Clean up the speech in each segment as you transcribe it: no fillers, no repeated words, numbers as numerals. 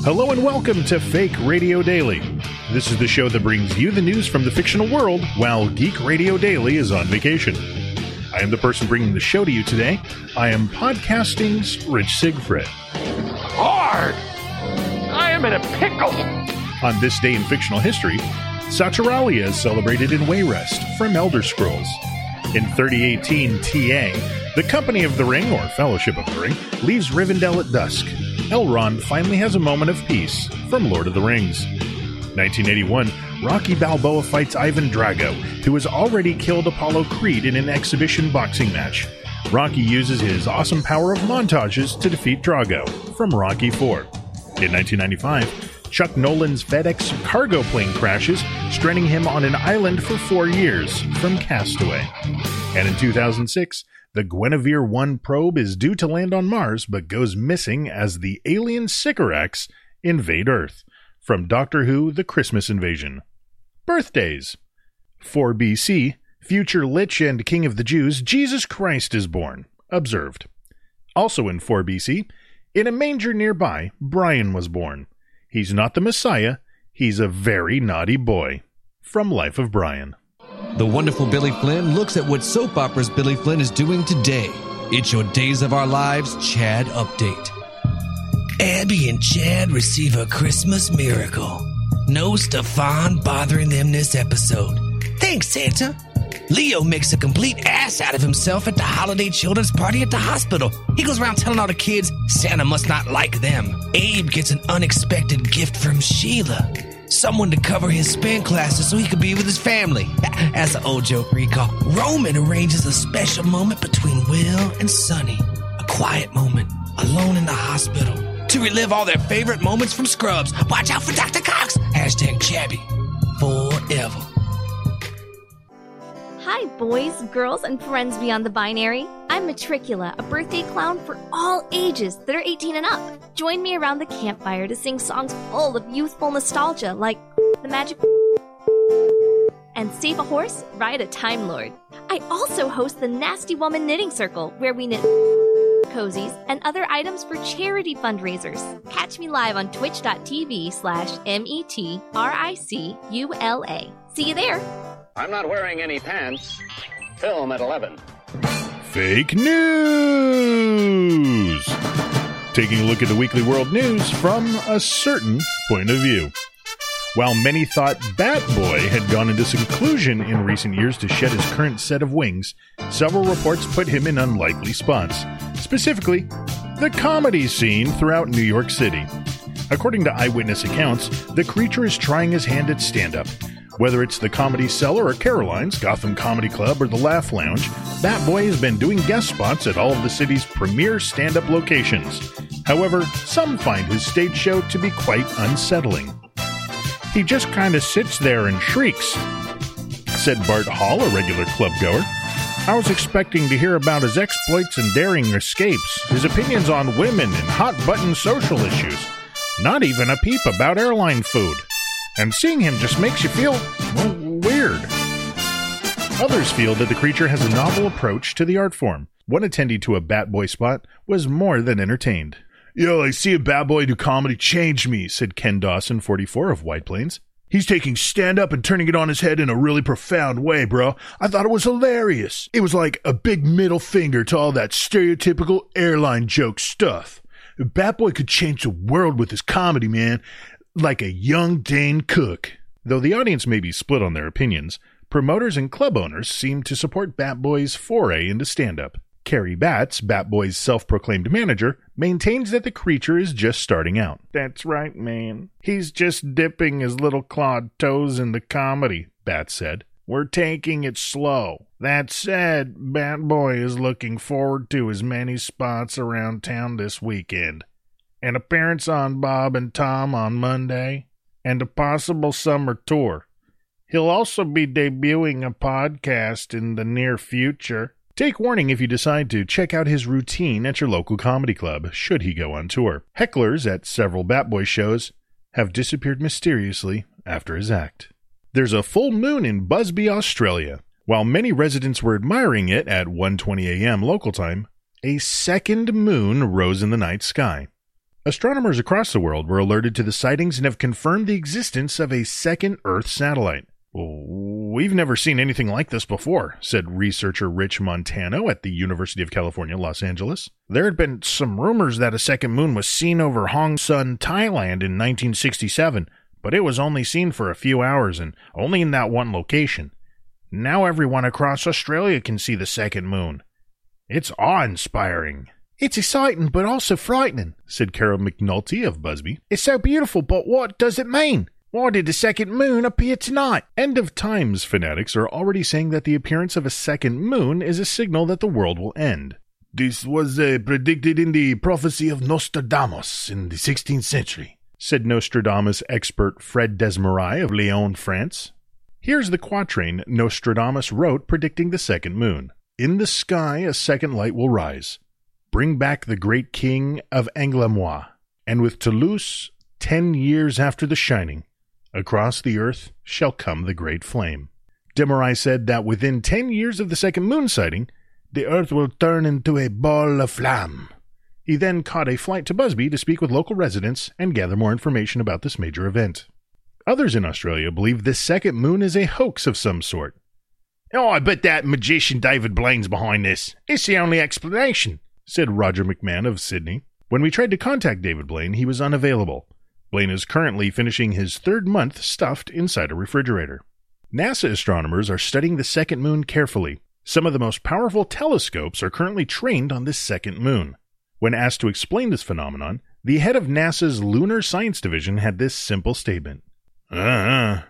Hello and welcome to Fake Radio Daily. This is the show that brings you the news from the fictional world while Geek Radio Daily is on vacation. I am the person bringing the show to you today. I am podcasting's Rich Siegfried. Hard! I am in a pickle! On this day in fictional history, Saturnalia is celebrated in Wayrest from Elder Scrolls. In 3018 TA, the Company of the Ring, or Fellowship of the Ring, leaves Rivendell at dusk. Elrond finally has a moment of peace from Lord of the Rings. 1981, Rocky Balboa fights Ivan Drago, who has already killed Apollo Creed in an exhibition boxing match. Rocky uses his awesome power of montages to defeat Drago from Rocky IV. In 1995, Chuck Nolan's FedEx cargo plane crashes, stranding him on an island for 4 years from Castaway. And in 2006, the Guinevere 1 probe is due to land on Mars, but goes missing as the alien Sycorax invade Earth. From Doctor Who, The Christmas Invasion. Birthdays. 4 BC, future Lich and King of the Jews, Jesus Christ is born. Observed. Also in 4 BC, in a manger nearby, Brian was born. He's not the Messiah, he's a very naughty boy. From Life of Brian. The wonderful Billy Flynn looks at what soap operas Billy Flynn is doing today. It's your Days of Our Lives Chad update. Abby and Chad receive a Christmas miracle. No Stefan bothering them this episode. Thanks, Santa. Leo makes a complete ass out of himself at the holiday children's party at the hospital. He goes around telling all the kids Santa must not like them. Abe gets an unexpected gift from Sheila. Someone to cover his spin classes so he could be with his family. As an old joke recall, Roman arranges a special moment between Will and Sonny. A quiet moment, alone in the hospital, to relive all their favorite moments from Scrubs. Watch out for Dr. Cox. Hashtag Chabby. Forever. Hi, boys, girls, and friends beyond the binary. I'm Matricula, a birthday clown for all ages that are 18 and up. Join me around the campfire to sing songs full of youthful nostalgia like The Magic and Save a Horse, Ride a Time Lord. I also host the Nasty Woman Knitting Circle, where we knit cozies and other items for charity fundraisers. Catch me live on twitch.tv/METRICULA. See you there. I'm not wearing any pants. Film at 11. Fake news! Taking a look at the weekly world news from a certain point of view. While many thought Batboy had gone into seclusion in recent years to shed his current set of wings, several reports put him in unlikely spots. Specifically, the comedy scene throughout New York City. According to eyewitness accounts, the creature is trying his hand at stand-up. Whether it's the Comedy Cellar or Caroline's, Gotham Comedy Club, or the Laugh Lounge, Batboy has been doing guest spots at all of the city's premier stand-up locations. However, some find his stage show to be quite unsettling. He just kind of sits there and shrieks, said Bart Hall, a regular club-goer. I was expecting to hear about his exploits and daring escapes, his opinions on women and hot-button social issues. Not even a peep about airline food. And seeing him just makes you feel, well, weird. Others feel that the creature has a novel approach to the art form. One attendee to a Batboy spot was more than entertained. Yo, I see a Batboy do comedy changed me, said Ken Dawson, 44, of White Plains. He's taking stand-up and turning it on his head in a really profound way, bro. I thought it was hilarious. It was like a big middle finger to all that stereotypical airline joke stuff. Batboy could change the world with his comedy, man. Like a young Dane Cook. Though the audience may be split on their opinions, promoters and club owners seem to support Batboy's foray into stand-up. Carrie Batts, Batboy's self-proclaimed manager, maintains that the creature is just starting out. That's right, man. He's just dipping his little clawed toes into comedy, Batts said. We're taking it slow. That said, Batboy is looking forward to his many spots around town this weekend. An appearance on Bob and Tom on Monday, and a possible summer tour. He'll also be debuting a podcast in the near future. Take warning if you decide to check out his routine at your local comedy club, should he go on tour. Hecklers at several Batboy shows have disappeared mysteriously after his act. There's a full moon in Busby, Australia. While many residents were admiring it at 1:20 a.m. local time, a second moon rose in the night sky. Astronomers across the world were alerted to the sightings and have confirmed the existence of a second Earth satellite. "We've never seen anything like this before," said researcher Rich Montano at the University of California, Los Angeles. "There had been some rumors that a second moon was seen over Hong Son, Thailand in 1967, but it was only seen for a few hours and only in that one location. Now everyone across Australia can see the second moon. It's awe-inspiring." "It's exciting, but also frightening," said Carol McNulty of Busby. "It's so beautiful, but what does it mean? Why did the second moon appear tonight?" End of times fanatics are already saying that the appearance of a second moon is a signal that the world will end. "This was predicted in the prophecy of Nostradamus in the 16th century, said Nostradamus expert Fred Desmarais of Lyon, France. Here's the quatrain Nostradamus wrote predicting the second moon. "In the sky a second light will rise. Bring back the great king of Anglemois, and with Toulouse, 10 years after the shining, across the earth shall come the great flame." Desmarais said that within 10 years of the second moon sighting, the earth will turn into a ball of flame. He then caught a flight to Busby to speak with local residents and gather more information about this major event. Others in Australia believe this second moon is a hoax of some sort. "Oh, I bet that magician David Blaine's behind this. It's the only explanation," said Roger McMahon of Sydney. When we tried to contact David Blaine, he was unavailable. Blaine is currently finishing his 3rd month stuffed inside a refrigerator. NASA astronomers are studying the second moon carefully. Some of the most powerful telescopes are currently trained on this second moon. When asked to explain this phenomenon, the head of NASA's Lunar Science Division had this simple statement. We're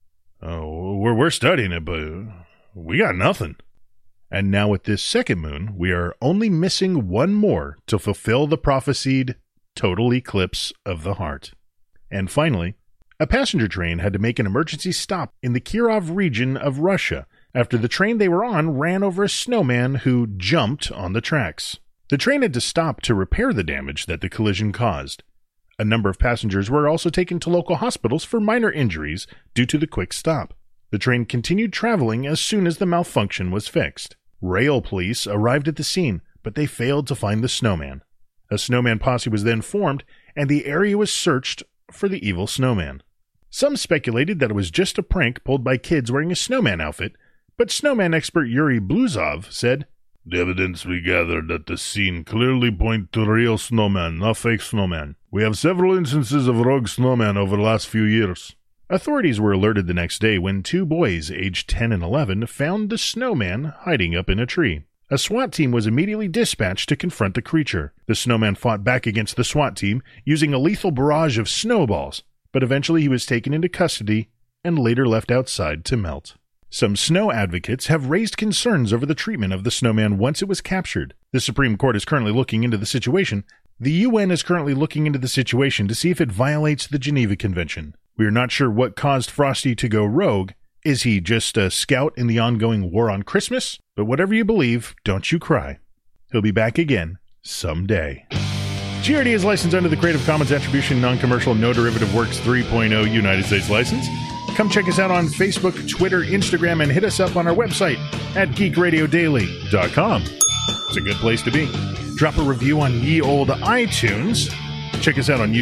studying it, but we got nothing." And now with this second moon, we are only missing one more to fulfill the prophesied total eclipse of the heart. And finally, a passenger train had to make an emergency stop in the Kirov region of Russia after the train they were on ran over a snowman who jumped on the tracks. The train had to stop to repair the damage that the collision caused. A number of passengers were also taken to local hospitals for minor injuries due to the quick stop. The train continued traveling as soon as the malfunction was fixed. Rail police arrived at the scene, but they failed to find the snowman. A snowman posse was then formed, and the area was searched for the evil snowman. Some speculated that it was just a prank pulled by kids wearing a snowman outfit, but snowman expert Yuri Bluzov said, "The evidence we gathered at the scene clearly point to real snowman, not fake snowman. We have several instances of rogue snowman over the last few years." Authorities were alerted the next day when 2 boys, aged 10 and 11, found the snowman hiding up in a tree. A SWAT team was immediately dispatched to confront the creature. The snowman fought back against the SWAT team using a lethal barrage of snowballs, but eventually he was taken into custody and later left outside to melt. Some snow advocates have raised concerns over the treatment of the snowman once it was captured. The Supreme Court is currently looking into the situation. The UN is currently looking into the situation to see if it violates the Geneva Convention. We are not sure what caused Frosty to go rogue. Is he just a scout in the ongoing war on Christmas? But whatever you believe, don't you cry. He'll be back again someday. GRD is licensed under the Creative Commons Attribution Non-Commercial No Derivative Works 3.0 United States license. Come check us out on Facebook, Twitter, Instagram, and hit us up on our website at geekradiodaily.com. It's a good place to be. Drop a review on ye old iTunes. Check us out on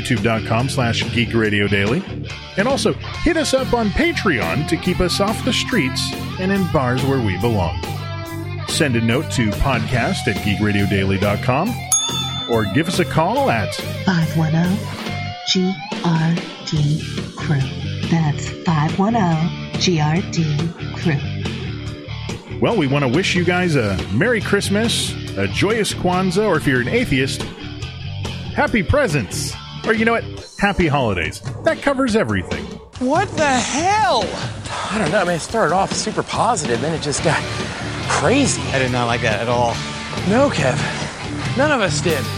youtube.com/geekradiodaily. And also, hit us up on Patreon to keep us off the streets and in bars where we belong. Send a note to podcast@geekradiodaily.com or give us a call at 510-GRD-CREW. That's 510-GRD-CREW. Well, we want to wish you guys a Merry Christmas, a joyous Kwanzaa, or if you're an atheist, Happy Presents. Or you know what? Happy Holidays. That covers everything. What the hell? I don't know. I mean, it started off super positive, then it just got crazy. I did not like that at all. No, Kev. None of us did.